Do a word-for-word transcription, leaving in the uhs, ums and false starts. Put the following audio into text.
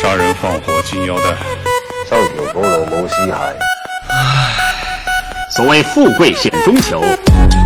杀人放火金腰带， 收條補路冇屍骸。 所謂富貴險中求，